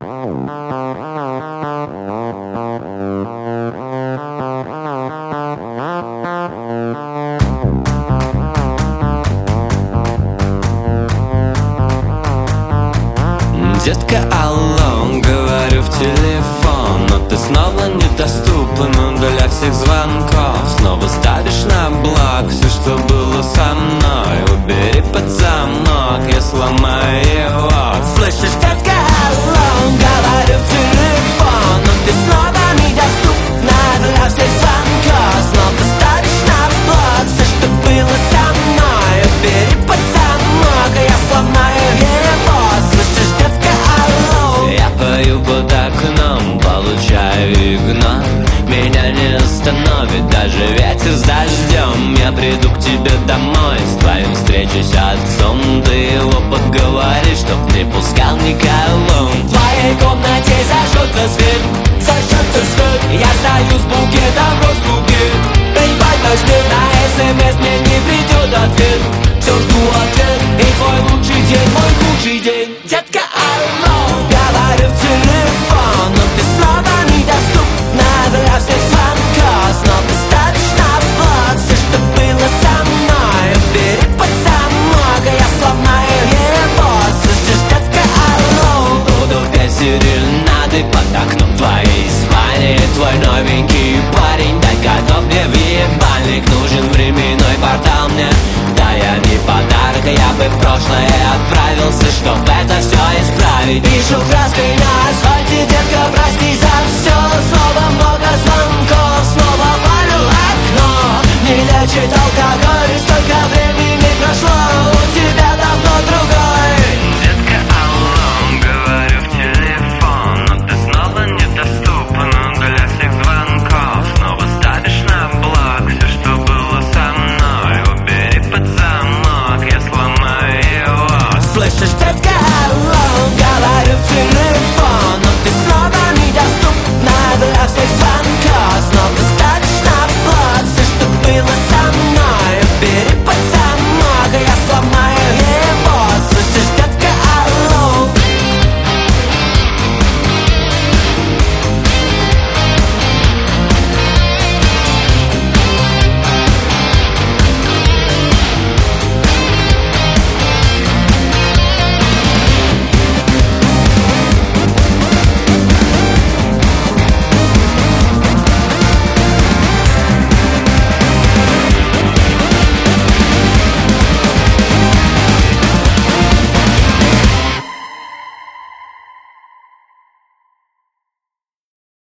Детка, алло, говорю в телефон, но ты снова недоступна для всех звонков. Снова ставишь на блок все, что было со мной. Убери под замок, я сломаю его. Слышишь, детка, алло, говорю в телефон, но ты снова недоступна для всех звонков. Снова ставишь на блок все, что было со мной. Убери под замок, я сломаю его. Слышишь, детка, алло, я пою под окном, получаю игнор. Меня не остановит даже ветер с дождем. Я приду к тебе домой, с твоим встречусь отцом. Ты его подговоришь, чтоб не пускал никого. В твоей комнате зажжется свет, зажжется свет. Я стою с букетом роз в руке, припать на свет. На СМС мне не придет ответ, все жду ответ. И твой лучший день, мой худший день. Детка, алло, говорю в телефон, но ты снова недоступна для всех звонков. Снова ставишь на блок все, что было со мной. Убери под замок, я сломаю его. Слышишь, детка, алло, буду петь серенады под окном твоей спальни. Твой новенький парень, дай готов мне в ебальник. Нужен временной портал мне, да я не подарок. Я бы в прошлое отправился, чтоб это все исправить. Пишу краской